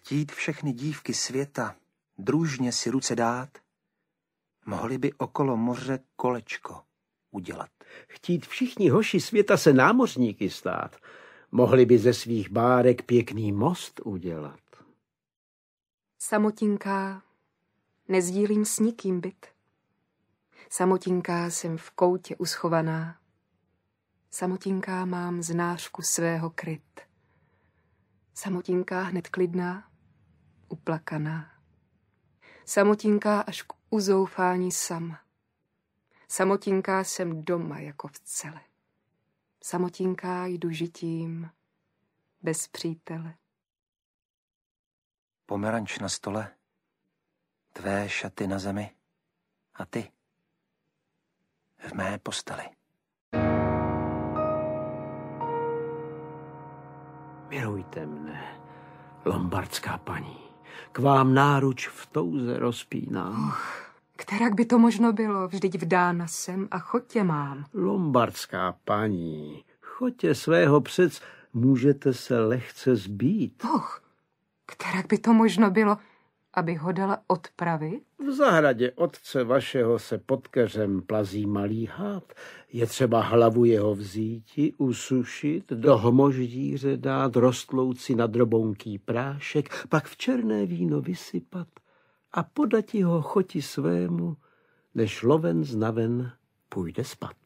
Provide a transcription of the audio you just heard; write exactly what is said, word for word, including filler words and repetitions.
Chtít všechny dívky světa družně si ruce dát, mohli by okolo moře kolečko udělat. Chtít všichni hoši světa se námořníky stát, mohli by ze svých bárek pěkný most udělat. Samotinká, nezdílím s nikým byt. Samotinká jsem v koutě uschovaná. Samotinká mám znářku svého kryt. Samotinká hned klidná, uplakaná. Samotinká až k uzoufání sama. Samotinká jsem doma jako v cele. Samotinká jdu žitím bez přítele. Pomeranč na stole, tvé šaty na zemi a ty v mé posteli. Milujte mne, lombardská paní, k vám náruč v touze rozpínám. Och, kterak by to možno bylo, vždyť vdána jsem a chotě mám. Lombardská paní, chotě svého přec můžete se lehce zbít. Och, kterak by to možno bylo, aby ho dala odpravit? V zahradě otce vašeho se pod keřem plazí malý hád. Je třeba hlavu jeho vzíti, usušit, do hmoždíře dát rostlouci na drobounký prášek, pak v černé víno vysypat a podati ho choti svému, než loven znaven půjde spat.